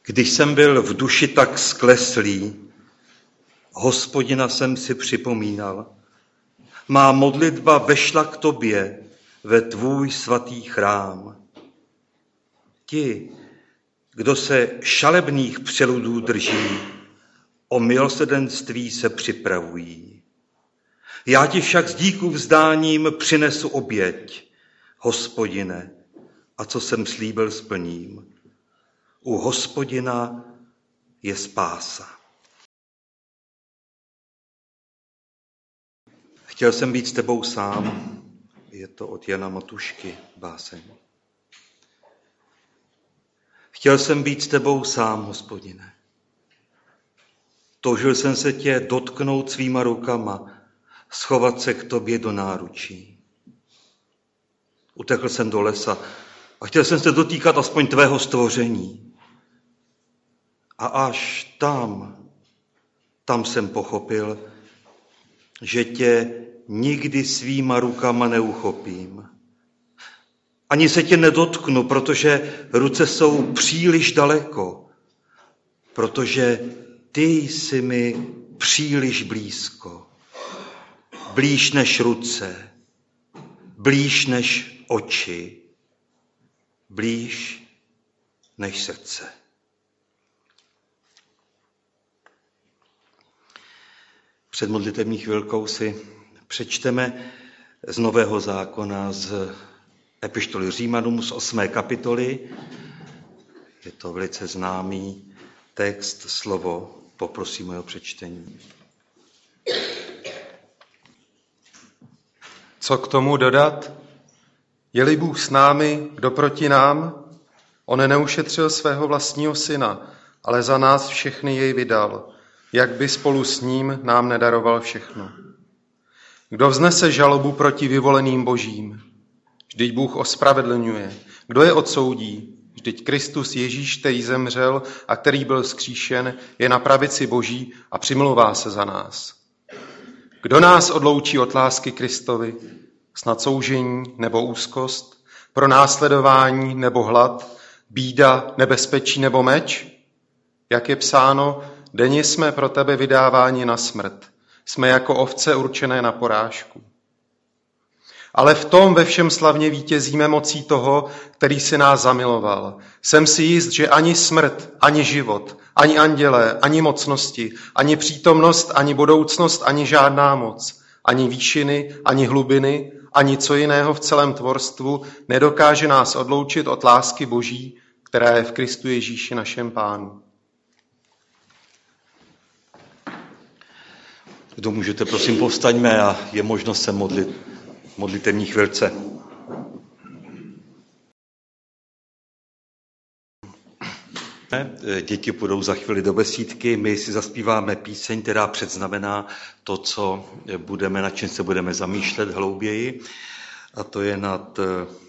Když jsem byl v duši tak skleslý, Hospodina jsem si připomínal. Má modlitba vešla k tobě ve tvůj svatý chrám. Ti, kdo se šalebných přeludů drží, o milosrdenství se připravují. Já ti však s díku vzdáním přinesu oběť, Hospodine, a co jsem slíbil, splním. U Hospodina je spása. Chtěl jsem být s tebou sám. Je to od Jana Matušky báseň. Chtěl jsem být s tebou sám, Hospodine. Toužil jsem se tě dotknout svýma rukama, schovat se k tobě do náručí. Utekl jsem do lesa a chtěl jsem se dotýkat aspoň tvého stvoření. A až tam jsem pochopil, že tě nikdy svýma rukama neuchopím. Ani se tě nedotknu, protože ruce jsou příliš daleko, protože ty jsi mi příliš blízko. Blíž než ruce, blíž než oči, blíž než srdce. Před modlitební chvilkou si přečteme z Nového zákona, z epištoly Římanům z 8. kapitoly. Je to velice známý text, slovo, poprosím o jeho přečtení. Co k tomu dodat? Je-li Bůh s námi, kdo proti nám? On neušetřil svého vlastního syna, ale za nás všechny jej vydal. Jak by spolu s ním nám nedaroval všechno? Kdo vznese žalobu proti vyvoleným božím? Vždyť Bůh ospravedlňuje. Kdo je odsoudí? Vždyť Kristus Ježíš, který zemřel a který byl vzkříšen, je na pravici Boží a přimlouvá se za nás. Kdo nás odloučí od lásky Kristovi? Snad soužení nebo úzkost, pronásledování nebo hlad, bída, nebezpečí nebo meč? Jak je psáno, denně jsme pro tebe vydáváni na smrt. Jsme jako ovce určené na porážku. Ale v tom ve všem slavně vítězíme mocí toho, který si nás zamiloval. Jsem si jist, že ani smrt, ani život, ani andělé, ani mocnosti, ani přítomnost, ani budoucnost, ani žádná moc, ani výšiny, ani hlubiny, ani co jiného v celém tvorstvu nedokáže nás odloučit od lásky Boží, která je v Kristu Ježíši našem Pánu. Kdo můžete, prosím, povstaňme a je možnost se modlit modlitevní chvilce. Děti půjdou za chvíli do besídky, my si zaspíváme píseň, která předznamená to, co na čem se budeme zamýšlet hlouběji. A to je nad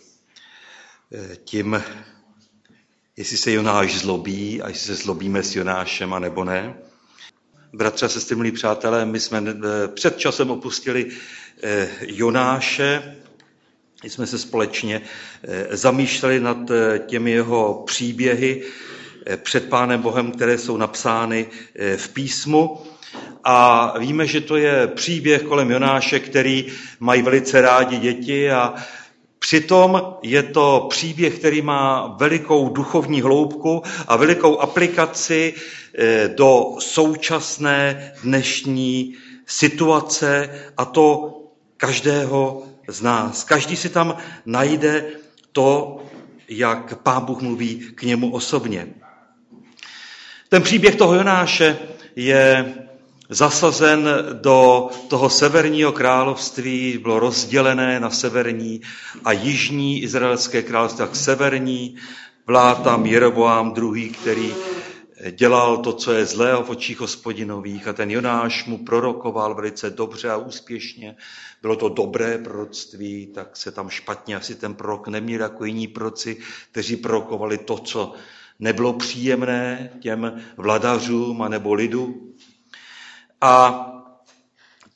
tím, jestli se Jonáš zlobí a jestli se zlobíme s Jonášem, a nebo ne. Bratři a sestry, milí přátelé, my jsme před časem opustili Jonáše, jsme se společně zamýšleli nad těmi jeho příběhy před Pánem Bohem, které jsou napsány v písmu. A víme, že to je příběh kolem Jonáše, který mají velice rádi děti, a přitom je to příběh, který má velikou duchovní hloubku a velikou aplikaci do současné dnešní situace, a to každého z nás. Každý si tam najde to, jak Pán Bůh mluví k němu osobně. Ten příběh toho Jonáše je zasazen do toho severního království, bylo rozdělené na severní a jižní izraelské království. Tak severní vládl tam Jeroboám II., který dělal to, co je zlého v očích Hospodinových, a ten Jonáš mu prorokoval velice dobře a úspěšně. Bylo to dobré proroctví, tak se tam špatně asi ten prorok neměl jako jiní proroci, kteří prorokovali to, co nebylo příjemné těm vladařům a nebo lidu. A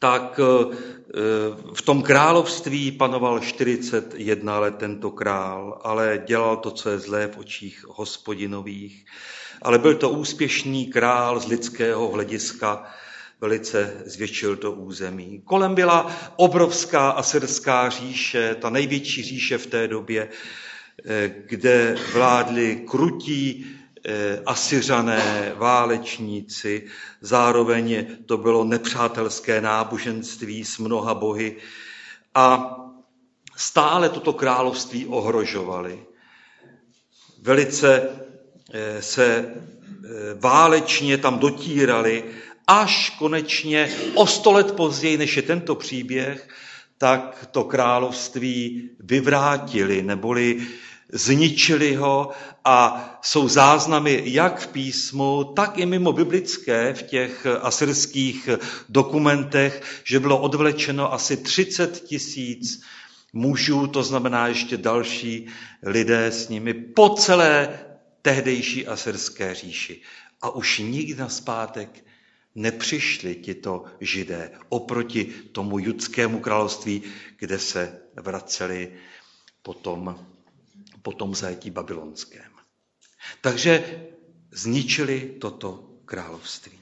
tak v tom království panoval 41 let tento král, ale dělal to, co je zlé v očích Hospodinových. Ale byl to úspěšný král z lidského hlediska, velice zvětšil to území. Kolem byla obrovská asyrská říše, ta největší říše v té době, kde vládli krutí Asyřané, válečníci, zároveň to bylo nepřátelské náboženství s mnoha bohy a stále toto království ohrožovali. Velice se válečně tam dotírali, až konečně o 100 let později, než je tento příběh, tak to království vyvrátili, neboli zničili ho a jsou záznamy jak v písmu, tak i mimo biblické v těch asyrských dokumentech, že bylo odvlečeno asi 30 000 mužů, to znamená ještě další lidé s nimi po celé tehdejší asyrské říši. A už nikdy nazpátek nepřišli tito Židé oproti tomu judskému království, kde se vraceli po tom zajetí babylonském. Takže zničili toto království.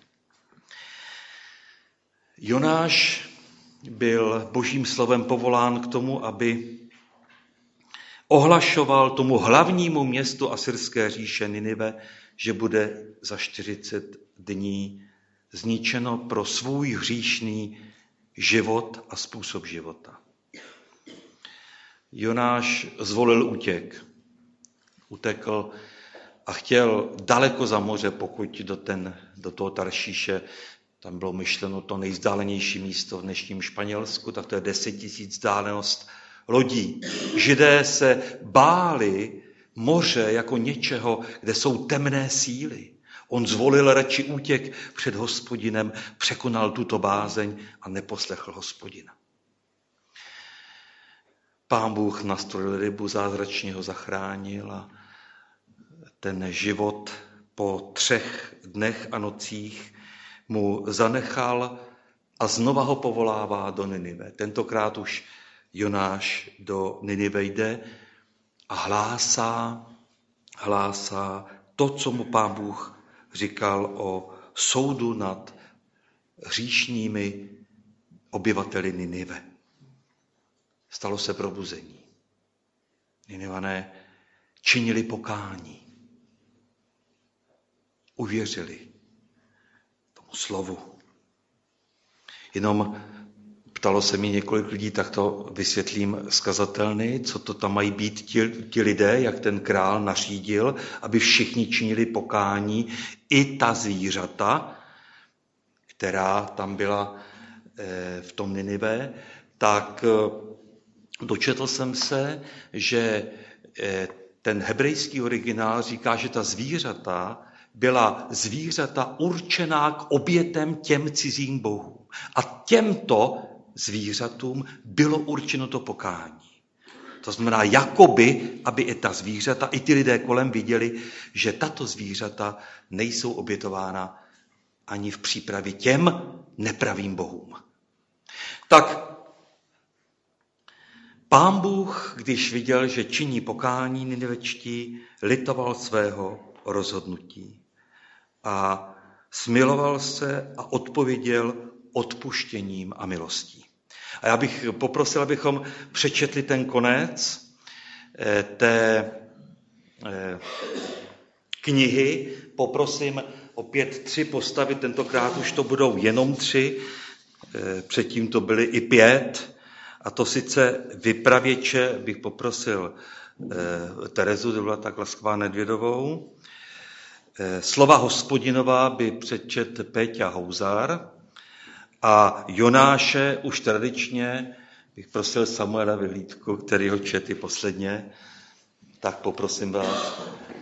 Jonáš byl božím slovem povolán k tomu, aby ohlašoval tomu hlavnímu městu asyrské říše Ninive, že bude za 40 dní zničeno pro svůj hříšný život a způsob života. Jonáš zvolil útěk. Utekl a chtěl daleko za moře, pokud do toho Taršíše, tam bylo myšleno to nejvzdálenější místo v dnešním Španělsku, tak to je 10 000 vzdálenost lodí. Židé se báli moře jako něčeho, kde jsou temné síly. On zvolil radši útěk před Hospodinem, překonal tuto bázeň a neposlechl Hospodina. Pán Bůh nastrojil rybu, zázračně ho zachránil a ten život po 3 dnech a nocích mu zanechal a znova ho povolává do Ninive. Tentokrát už Jonáš do Ninive jde a hlásá to, co mu Pán Bůh říkal o soudu nad hříšnými obyvateli Ninive. Stalo se probuzení. Ninivané činili pokání. Uvěřili tomu slovu. Jenom ptalo se mi několik lidí, tak to vysvětlím z kazatelny, co to tam mají být ti lidé, jak ten král nařídil, aby všichni činili pokání, i ta zvířata, která tam byla v tom Ninive, tak dočetl jsem se, že ten hebrejský originál říká, že ta zvířata byla zvířata určená k obětem těm cizím bohům. A těmto zvířatům bylo určeno to pokání. To znamená, jakoby, aby i ta zvířata, i ty lidé kolem viděli, že tato zvířata nejsou obětována ani v přípravě těm nepravým bohům. Tak Pán Bůh, když viděl, že činí pokání ninivečtí, litoval svého rozhodnutí a smiloval se a odpověděl odpuštěním a milostí. A já bych poprosil, abychom přečetli ten konec té knihy. Poprosím opět 3 postavy, tentokrát už to budou jenom 3, předtím to byly i 5. A to sice vypravěče bych poprosil Terezu, to byla tak laskavá Nedvědovou. Slova Hospodinová by přečet Péťa Houzar a Jonáše už tradičně bych prosil Samuela Vyhlídku, který ho četl posledně, tak poprosím vás.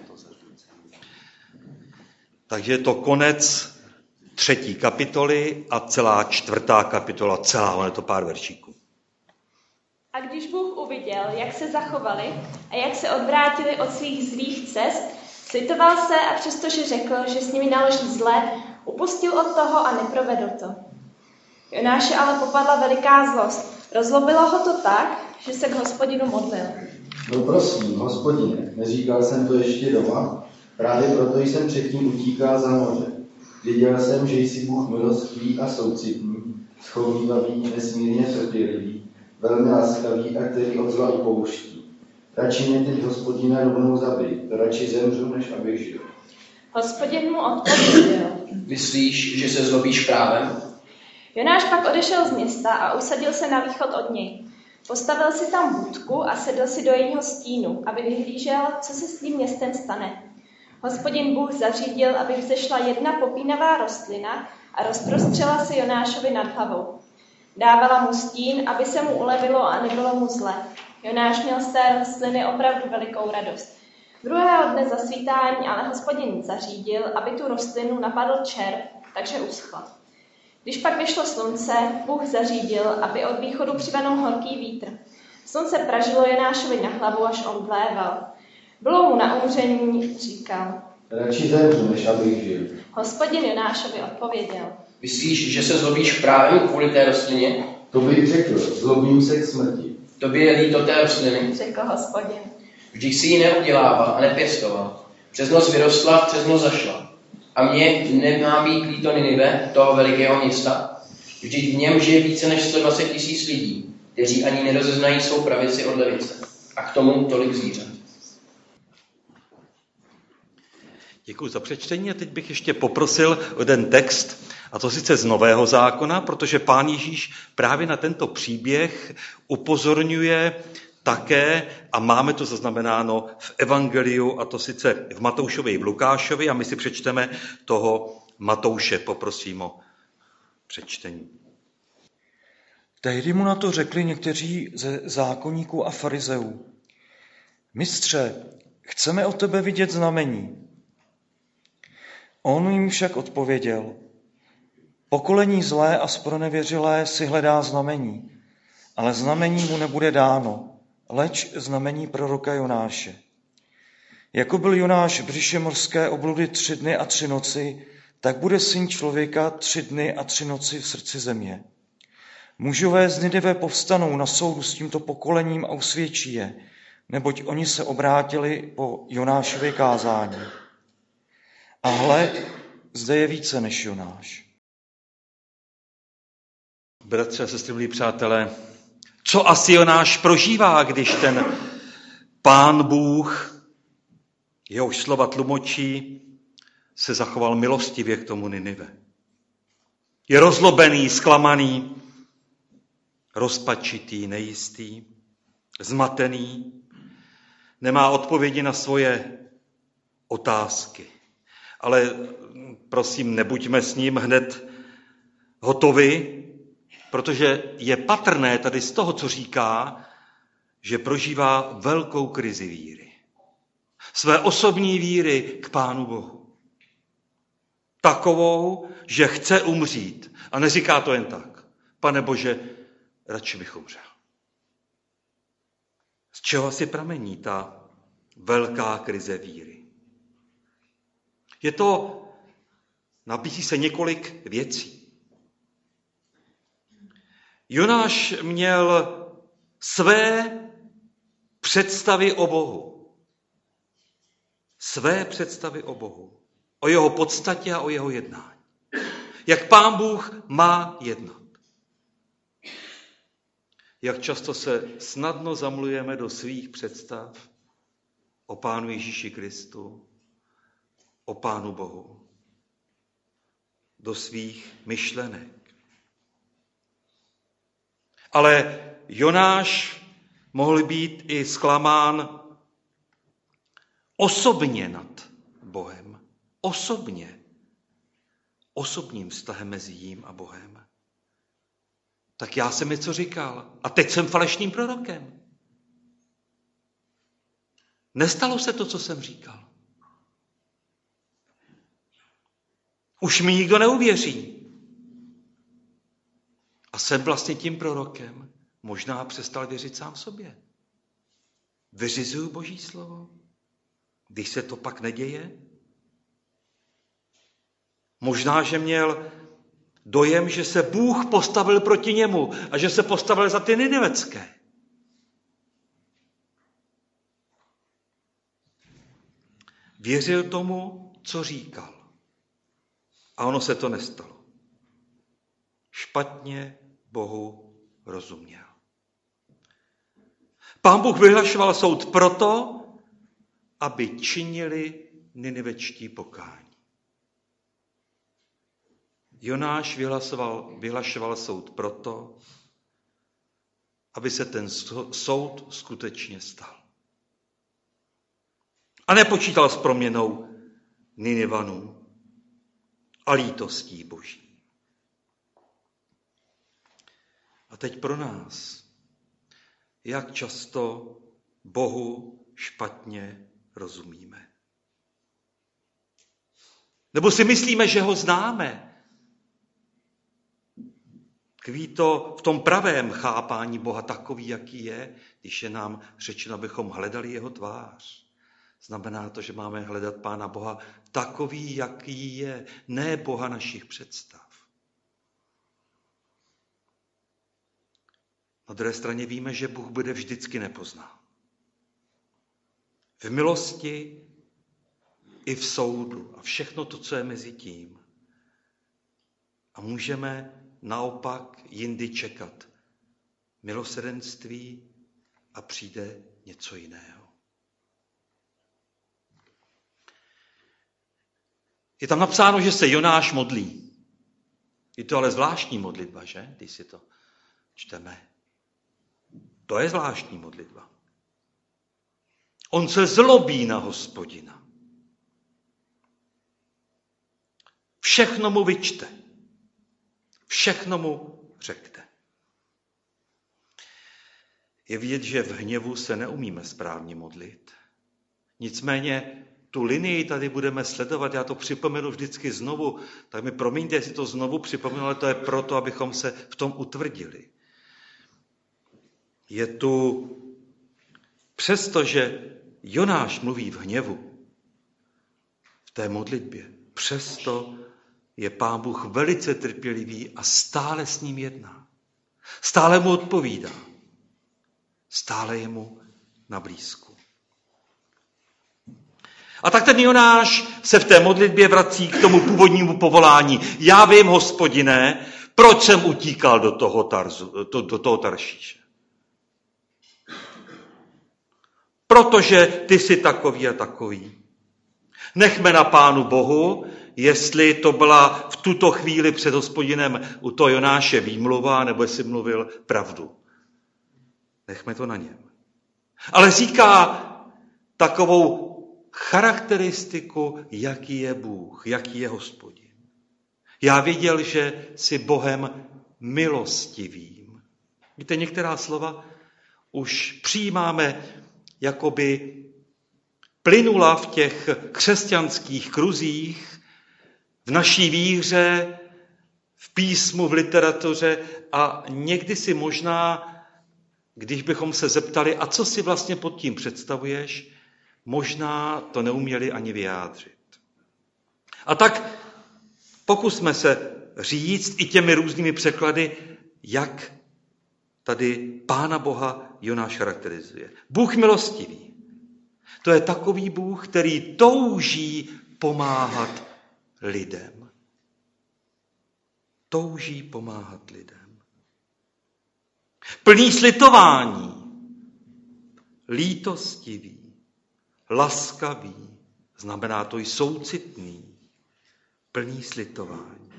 Takže je to konec 3. kapitoly a celá 4. kapitola, celá, je to pár veršíků. A když Bůh uviděl, jak se zachovali a jak se odvrátili od svých zlých cest, slitoval se a přestože řekl, že s nimi naloží zle, upustil od toho a neprovedl to. Jonáše ale popadla veliká zlost. Rozlobilo ho to tak, že se k Hospodinu modlil. No prosím, Hospodine, neříkal jsem to ještě doma, právě proto jsem předtím utíkal za moře. Viděl jsem, že jsi Bůh milostivý a soucitný, schovívavý, nesmírně trpělivý, velmi laskavý a který od zla upouští. Radši mě teď, Hospodine, rovnou zabij, radši zemřu, než abych žil. Hospodin mu odpověděl. Myslíš, že se zlobíš právem? Jonáš pak odešel z města a usadil se na východ od něj. Postavil si tam budku a sedl si do jejího stínu, aby vyhlížel, co se s tím městem stane. Hospodin Bůh zařídil, aby vzešla jedna popínavá rostlina a rozprostřela se Jonášovi nad hlavou. Dávala mu stín, aby se mu ulevilo a nebylo mu zle. Jonáš měl z té rostliny opravdu velikou radost. Druhého dne zasvítání ale Hospodin zařídil, aby tu rostlinu napadl červ, takže uschla. Když pak vyšlo slunce, Bůh zařídil, aby od východu přivedl horký vítr. Slunce pražilo Jonášovi na hlavu, až on vléval. Bylo mu na umření, říkal. Radši zemřu, než abych žil. Hospodin Jonášovi odpověděl. Myslíš, že se zlobíš právem kvůli té rostlině? To bych řekl, zlobím se k smrti. Tobě je líto té rostliny? Řekl Hospodin. Vždyť si ji neudělával a nepěstoval. Přes noc vyrostla, přes noc zašla. A mně nemá být líto Ninive, toho velikého města? Vždyť v něm žije více než 120 000 lidí, kteří ani nerozeznají svou pravici od levice. A k tomu tolik zvířat. Děkuji za přečtení a teď bych ještě poprosil o jeden text, a to sice z Nového zákona, protože Pán Ježíš právě na tento příběh upozorňuje také, a máme to zaznamenáno v Evangeliu, a to sice v Matoušovi i v Lukášovi, a my si přečteme toho Matouše, poprosím o přečtení. Tehdy mu na to řekli někteří ze zákonníků a farizeů. Mistře, chceme od tebe vidět znamení. On jim však odpověděl. Pokolení zlé a zpronevěřilé si hledá znamení, ale znamení mu nebude dáno, leč znamení proroka Jonáše. Jako byl Jonáš v břiše mořské obludy 3 dny a 3 noci, tak bude Syn člověka 3 dny a 3 noci v srdci země. Mužové z Ninive povstanou na soudu s tímto pokolením a usvědčí je, neboť oni se obrátili po Jonášově kázání. A hle, zde je více než Jonáš. Bratři a sestry, milí přátelé, co asi Jonáš prožívá, když ten Pán Bůh, jehož slova tlumočí, se zachoval milostivě k tomu Ninive. Je rozlobený, zklamaný, rozpačitý, nejistý, zmatený, nemá odpovědi na svoje otázky. Ale prosím, nebuďme s ním hned hotovi, protože je patrné tady z toho, co říká, že prožívá velkou krizi víry. Své osobní víry k Pánu Bohu. Takovou, že chce umřít. A neříká to jen tak. Pane Bože, radši bych umřel. Z čeho asi pramení ta velká krize víry? Nabízí se několik věcí. Jonáš měl své představy o Bohu. Své představy o Bohu. O jeho podstatě a o jeho jednání. Jak Pán Bůh má jednat. Jak často se snadno zamlujeme do svých představ o Pánu Ježíši Kristu, o Pánu Bohu, do svých myšlenek. Ale Jonáš mohl být i zklamán osobně nad Bohem. Osobně. Osobním vztahem mezi jím a Bohem. Tak já jsem něco říkal a teď jsem falešným prorokem. Nestalo se to, co jsem říkal. Už mi nikdo neuvěří. A jsem vlastně tím prorokem. Možná přestal věřit sám sobě. Vyřizuju Boží slovo, když se to pak neděje. Možná, že měl dojem, že se Bůh postavil proti němu a že se postavil za ty ninivecké. Věřil tomu, co říkal. A ono se to nestalo. Špatně Bohu rozuměl. Pán Bůh vyhlašoval soud proto, aby činili ninivečtí pokání. Jonáš vyhlašoval soud proto, aby se ten soud skutečně stal. A nepočítal s proměnou Ninivanů a lítostí Boží. A teď pro nás, jak často Bohu špatně rozumíme. Nebo si myslíme, že ho známe. Tkví to v tom pravém chápání Boha takový, jaký je, když je nám řečeno, abychom hledali jeho tvář. Znamená to, že máme hledat Pána Boha takový, jaký je, ne Boha našich představ. Na druhé straně víme, že Bůh bude vždycky nepozná. V milosti i v soudu a všechno to, co je mezi tím. A můžeme naopak jindy čekat milosrdenství a přijde něco jiného. Je tam napsáno, že se Jonáš modlí. Je to ale zvláštní modlitba, že? Když si to čteme. To je zvláštní modlitba. On se zlobí na Hospodina. Všechno mu vyčte. Všechno mu řekne. Je vidět, že v hněvu se neumíme správně modlit. Nicméně tu linii tady budeme sledovat, já to připomenu vždycky znovu, tak mi promiňte, jestli to znovu připomenu, ale to je proto, abychom se v tom utvrdili. Je tu, přestože Jonáš mluví v hněvu, v té modlitbě, přesto je Pán Bůh velice trpělivý a stále s ním jedná. Stále mu odpovídá. Stále je mu na blízku. A tak ten Jonáš se v té modlitbě vrací k tomu původnímu povolání. Já vím, Hospodine, proč jsem utíkal do toho Taršíše. Protože ty jsi takový a takový. Nechme na Pánu Bohu, jestli to byla v tuto chvíli před Hospodinem u toho Jonáše výmluva, nebo jestli mluvil pravdu. Nechme to na něm. Ale říká takovou charakteristiku, jaký je Bůh, jaký je Hospodin. Já věděl, že jsi Bohem milostivým. Víte, některá slova už přijímáme jakoby plynula v těch křesťanských kruzích, v naší víře, v písmu, v literatuře a někdy si možná, když bychom se zeptali, a co si vlastně pod tím představuješ, možná to neuměli ani vyjádřit. A tak pokusme se říct i těmi různými překlady, jak tady Pána Boha Jonáš charakterizuje. Bůh milostivý. To je takový Bůh, který touží pomáhat lidem. Touží pomáhat lidem. Plný slitování. Lítostivý. Laskavý. Znamená to i soucitný. Plný slitování.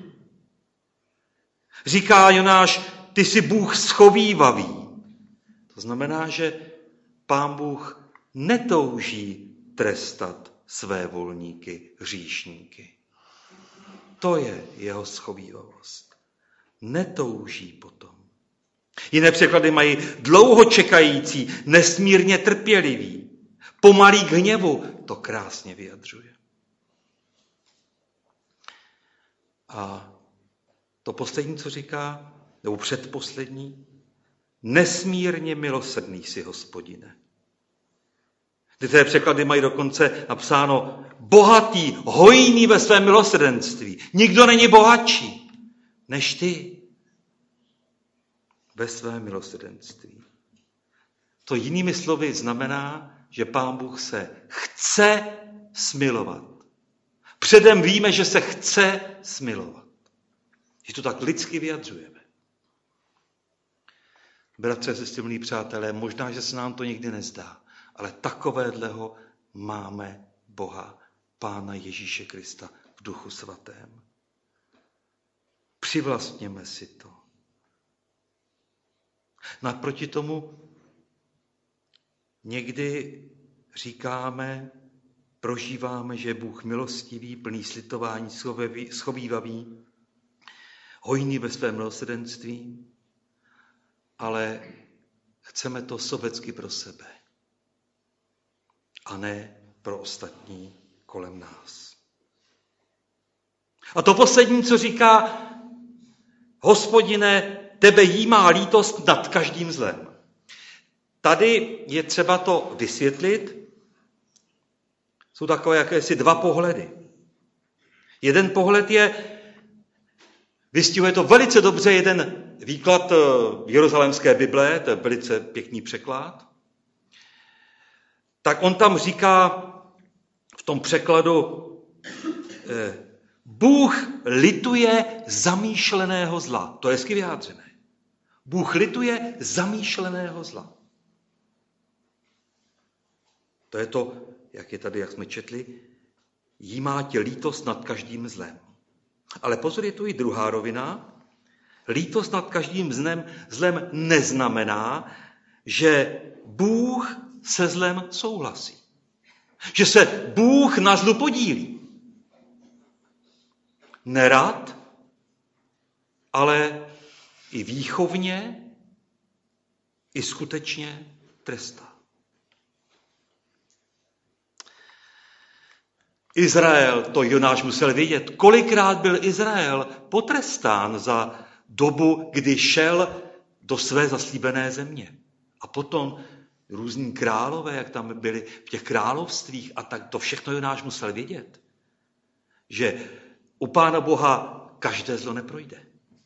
Říká Jonáš, ty jsi Bůh schovívavý. To znamená, že Pán Bůh netouží trestat své volníky, hříšníky. To je jeho schovívavost. Netouží potom. Jiné překlady mají dlouho čekající, nesmírně trpělivý, pomalý k hněvu. To krásně vyjadřuje. A to poslední, co říká, nebo předposlední, nesmírně milosrdný si, Hospodine. Ty překlady mají dokonce napsáno bohatý, hojný ve svém milosrdenství. Nikdo není bohatší. než ty ve svém milosrdenství. To jinými slovy znamená, že Pán Bůh se chce smilovat. Předem víme, že se chce smilovat. Že to tak lidsky vyjadřujeme. Bratře, sestry, milí přátelé, možná, že se nám to nikdy nezdá, ale takovéhleho máme Boha, Pána Ježíše Krista v Duchu Svatém. Přivlastněme si to. Naproti tomu někdy říkáme, prožíváme, že je Bůh milostivý, plný slitování, schovívavý, hojný ve svém milosrdenství, ale chceme to sobecky pro sebe a ne pro ostatní kolem nás. A to poslední, co říká: Hospodine, tebe jímá lítost nad každým zlem. Tady je třeba to vysvětlit. Jsou takové jakési dva pohledy. Jeden pohled vystihuje to velice dobře jeden výklad Jeruzalémské Bible, to je velice pěkný překlad. Tak on tam říká v tom překladu: Bůh lituje zamýšleného zla. To je hezky vyjádřené. Bůh lituje zamýšleného zla. To je to, jak je tady, jak jsme četli, jímá tě lítost nad každým zlem. Ale pozor, je tu i druhá rovina. Lítost nad každým zlem neznamená, že Bůh se zlem souhlasí. Že se Bůh na zlu podílí. Nerad, ale i výchovně, i skutečně trestá. Izrael, to Jonáš musel vědět, kolikrát byl Izrael potrestán za dobu, kdy šel do své zaslíbené země. A potom různí králové, jak tam byli v těch královstvích, a tak to všechno Jonáš musel vědět, že u Pána Boha každé zlo neprojde.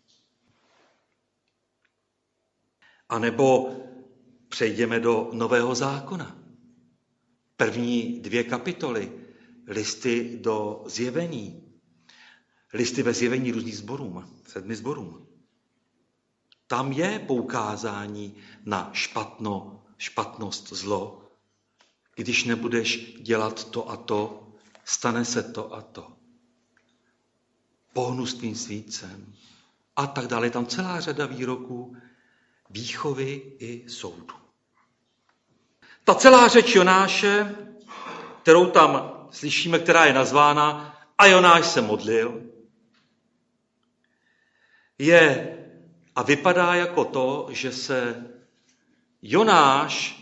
A nebo přejdeme do Nového zákona. První 2 kapitoly, listy do zjevení. Listy ve zjevení různých sborům, 7 sborům. Tam je poukázání na špatnost, zlo. Když nebudeš dělat to a to, stane se to a to. Pohnu s tvým svícem a tak dále. Je tam celá řada výroků výchovy i soudu. Ta celá řeč Jonáše, kterou tam slyšíme, která je nazvána A Jonáš se modlil, je a vypadá jako to, že se Jonáš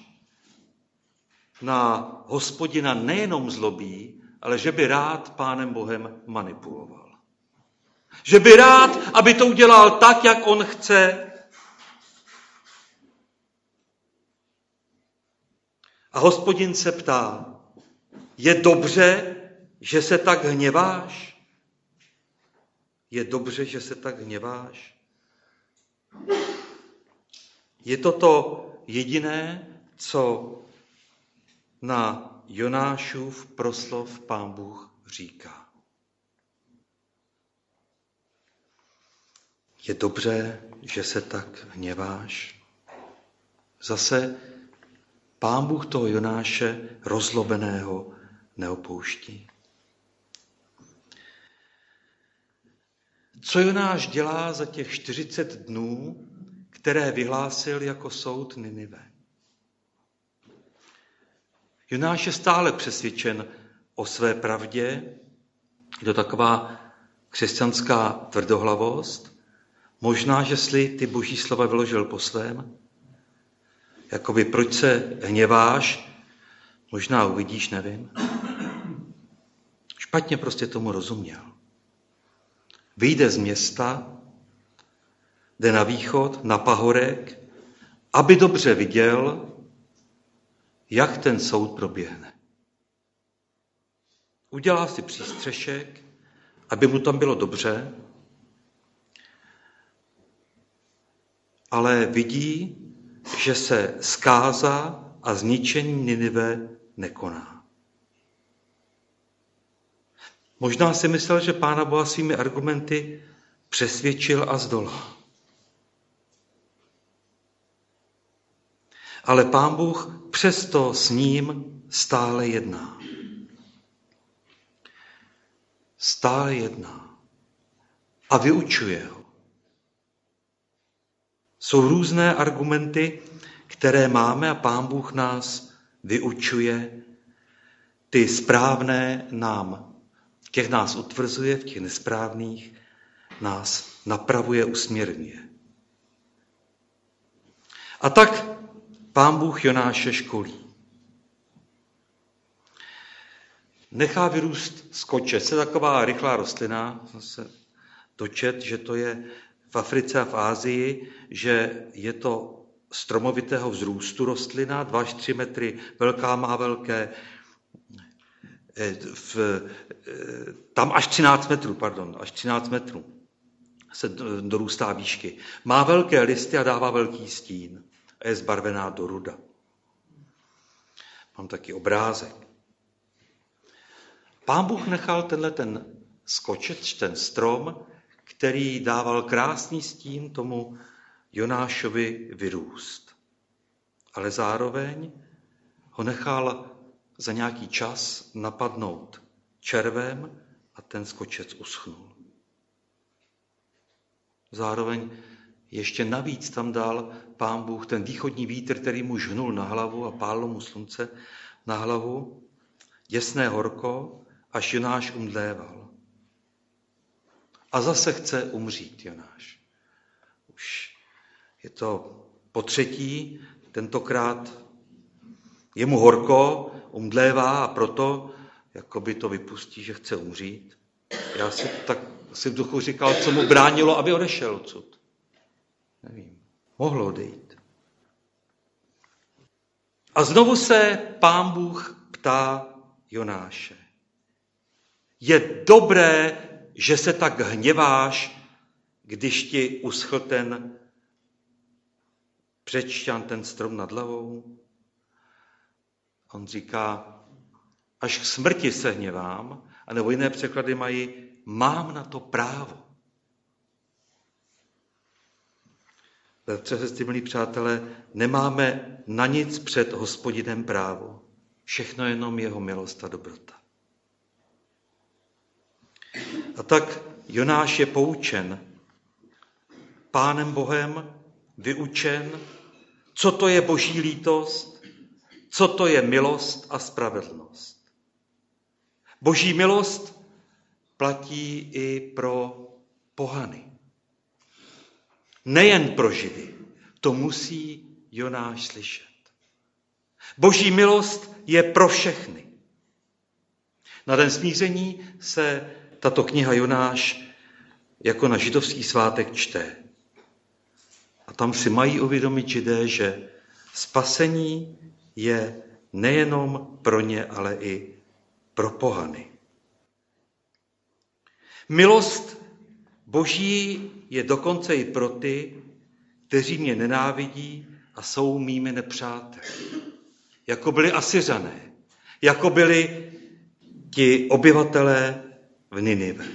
na Hospodina nejenom zlobí, ale že by rád Pánem Bohem manipuloval. Že by rád, aby to udělal tak, jak on chce. A Hospodin se ptá: je dobře, že se tak hněváš? Je dobře, že se tak hněváš? Je to to jediné, co na Jonášův proslov Pán Bůh říká. Je dobře, že se tak hněváš? Zase Pán Bůh toho Jonáše rozlobeného neopouští. Co Jonáš dělá za těch 40 dnů, které vyhlásil jako soud Ninive? Jonáš je stále přesvědčen o své pravdě. Je to taková křesťanská tvrdohlavost. Možná, že jsi ty boží slova vyložil po svém. Jakoby proč se hněváš, možná uvidíš, nevím. Špatně prostě tomu rozuměl. Vyjde z města, jde na východ, na pahorek, aby dobře viděl, jak ten soud proběhne. Udělá si přístřešek, aby mu tam bylo dobře, ale vidí, že se zkáza a zničení Ninive nekoná. Možná si myslel, že Pána Boha svými argumenty přesvědčil a zdolal. Ale Pán Bůh přesto s ním stále jedná. Stále jedná a vyučuje ho. Jsou různé argumenty, které máme a Pán Bůh nás vyučuje. Ty správné těch nás utvrzuje, v těch nesprávných nás napravuje, usměrňuje. A tak Pán Bůh Jonáše školí. Nechá vyrůst skočec. To je taková rychlá rostlina, jsem se dočet, že to je v Africe a v Ásii, že je to stromovitého vzrůstu rostlina, 2 až 3 metry velká, má velké, tam až 13 metrů se dorůstá výšky. Má velké listy a dává velký stín a je zbarvená do ruda. Mám taky obrázek. Pán Bůh nechal ten skočec, ten strom, který dával krásný stín tomu Jonášovi vyrůst. Ale zároveň ho nechal za nějaký čas napadnout červem a ten skočec uschnul. Zároveň ještě navíc tam dal Pán Bůh ten východní vítr, který mu žhnul na hlavu a pálilo mu slunce na hlavu, děsné horko, až Jonáš umdléval. A zase chce umřít Jonáš. Už je to po 3, tentokrát je mu horko, umdlévá a proto jakoby to vypustí, že chce umřít. Já si v duchu říkal, co mu bránilo, aby odešel odsud. Nevím, mohlo odejít. A znovu se Pán Bůh ptá Jonáše. Je dobré, že se tak hněváš, když ti uschl ten břečťan, ten strom nad hlavou? On říká, až k smrti se hněvám, anebo jiné překlady mají, mám na to právo. Bratře, sestry, milí přátelé, nemáme na nic před Hospodinem právo. Všechno jenom jeho milost a dobrota. A tak Jonáš je poučen Pánem Bohem, vyučen, co to je boží lítost, co to je milost a spravedlnost. Boží milost platí i pro pohany. Nejen pro Židy. To musí Jonáš slyšet. Boží milost je pro všechny. Na den smíření se tato kniha Jonáš jako na židovský svátek čte. A tam si mají uvědomit Židé, že spasení je nejenom pro ně, ale i pro pohany. Milost Boží je dokonce i pro ty, kteří mě nenávidí a jsou mými nepřáteli. Jako byli Asyřané, jako byli ti obyvatelé v Ninive.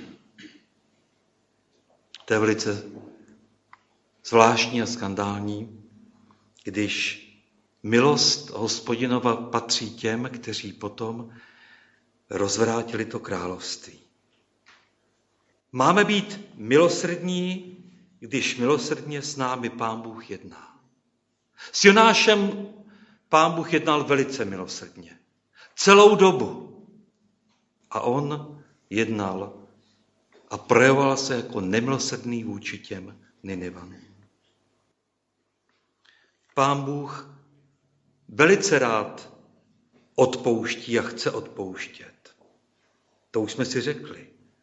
To je velice zvláštní a skandální, když milost Hospodinova patří těm, kteří potom rozvrátili to království. Máme být milosrdní, když milosrdně s námi Pán Bůh jedná. S Jonášem Pán Bůh jednal velice milosrdně. Celou dobu. A on jednal a projevoval se jako nemilosrdný vůči těm Ninivanům. Pán Bůh velice rád odpouští a chce odpouštět. To už jsme si řekli.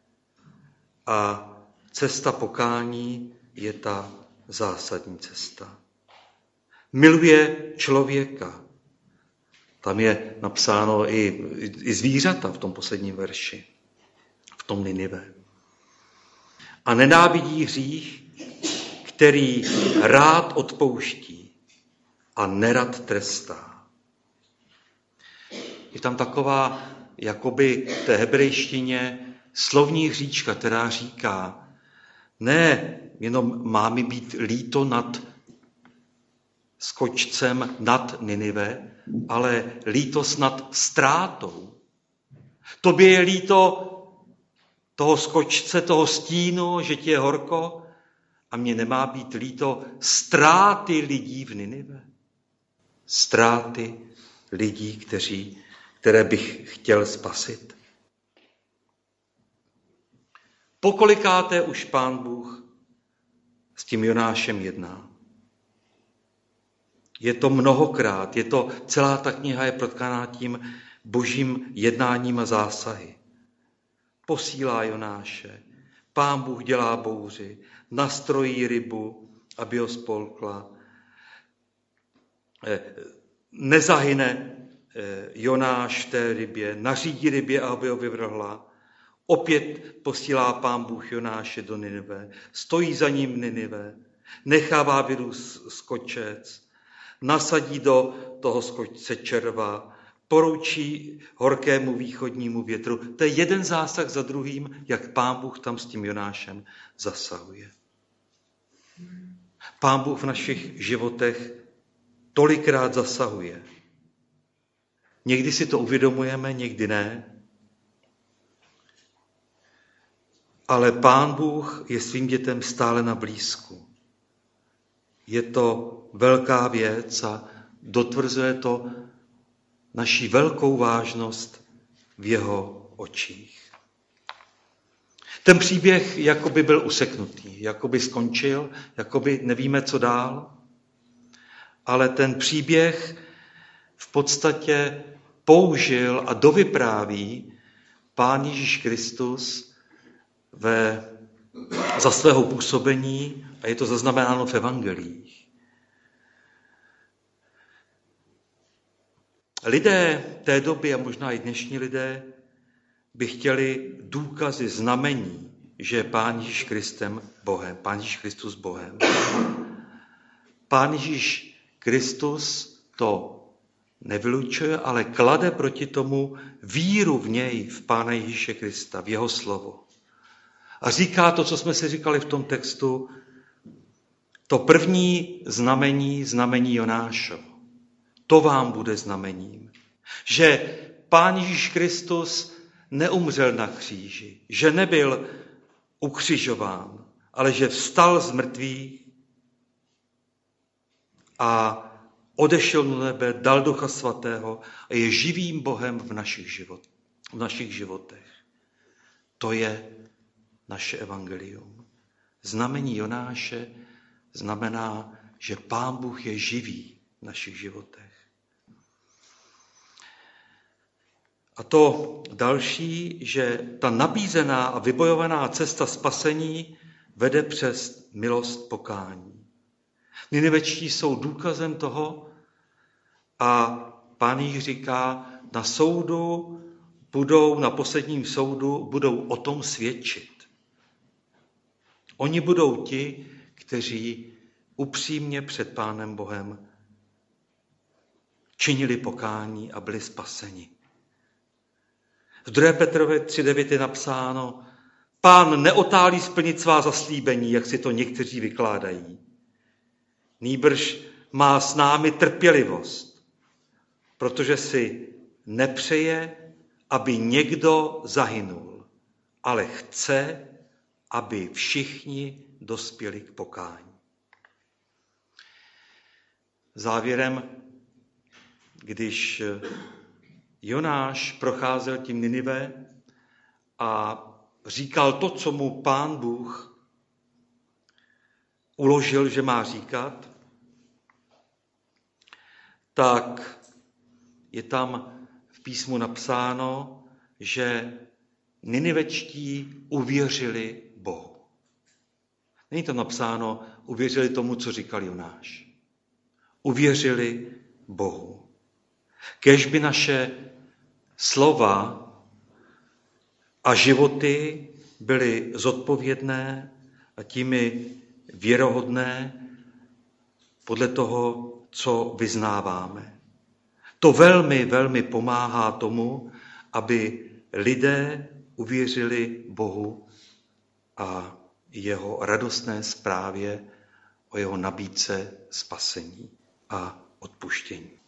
A cesta pokání je ta zásadní cesta. Miluje člověka. Tam je napsáno i zvířata v tom posledním verši, v tom Ninive. A nenávidí hřích, který rád odpouští a nerad trestá. Je tam taková, jakoby v té hebrejštině, slovní hříčka, která říká, ne jenom má mi být líto nad skočcem nad Ninive, ale lítost nad ztrátou. Tobě je líto toho skočce, toho stínu, že ti je horko, a mně nemá být líto ztráty lidí v Ninive. Ztráty lidí, které bych chtěl spasit. Pokolikáté už Pán Bůh s tím Jonášem jedná. Je to mnohokrát, celá ta kniha je protkaná tím božím jednáním a zásahy. Posílá Jonáše, Pán Bůh dělá bouři, nastrojí rybu, aby ho spolkla. Nezahyne Jonáš v té rybě, nařídí rybě, aby ho vyvrhla. Opět posílá Pán Bůh Jonáše do Ninive, stojí za ním Ninive, nechává vyrůst skočec, nasadí do toho skočce červa, poroučí horkému východnímu větru. To je jeden zásah za druhým, jak Pán Bůh tam s tím Jonášem zasahuje. Pán Bůh v našich životech tolikrát zasahuje. Někdy si to uvědomujeme, někdy ne. Ale Pán Bůh je svým dětem stále na blízku. Je to velká věc a dotvrzuje to naši velkou vážnost v jeho očích. Ten příběh jakoby byl useknutý, jakoby skončil, jakoby nevíme, co dál, ale ten příběh v podstatě použil a dovypráví Pán Ježíš Kristus za svého působení a je to zaznamenáno v evangelích. Lidé té doby a možná i dnešní lidé by chtěli důkazy, znamení, že je Pán Ježíš Kristus Bohem. Pán Ježíš Kristus to nevylučuje, ale klade proti tomu víru v něj, v Pána Ježíše Krista, v jeho slovo. A říká to, co jsme si říkali v tom textu, to první znamení Jonášovo. To vám bude znamením. Že Pán Ježíš Kristus neumřel na kříži, že nebyl ukřižován, ale že vstal z mrtvých a odešel do nebe, dal Ducha Svatého a je živým Bohem v našich životech. To je naše evangelium. Znamení Jonáše znamená, že Pán Bůh je živý v našich životech. A to další, že ta nabízená a vybojovaná cesta spasení vede přes milost pokání. Ninivečtí jsou důkazem toho a Pán Ježíš říká, na posledním soudu budou o tom svědčit. Oni budou ti, kteří upřímně před Pánem Bohem činili pokání a byli spaseni. V 2. Petrově 3:9 je napsáno, Pán neotálí splnit svá zaslíbení, jak si to někteří vykládají. Nýbrž má s námi trpělivost, protože si nepřeje, aby někdo zahynul, ale chce, aby všichni dospěli k pokání. Závěrem, když Jonáš procházel tím Ninive a říkal to, co mu Pán Bůh uložil, že má říkat, tak je tam v písmu napsáno, že Ninivečtí uvěřili Bohu. Není tam napsáno, uvěřili tomu, co říkal Jonáš. Uvěřili Bohu. Kéž by naše slova a životy byly zodpovědné a těmi věrohodné podle toho, co vyznáváme. To velmi, velmi pomáhá tomu, aby lidé uvěřili Bohu a jeho radostné zprávě o jeho nabídce spasení a odpuštění.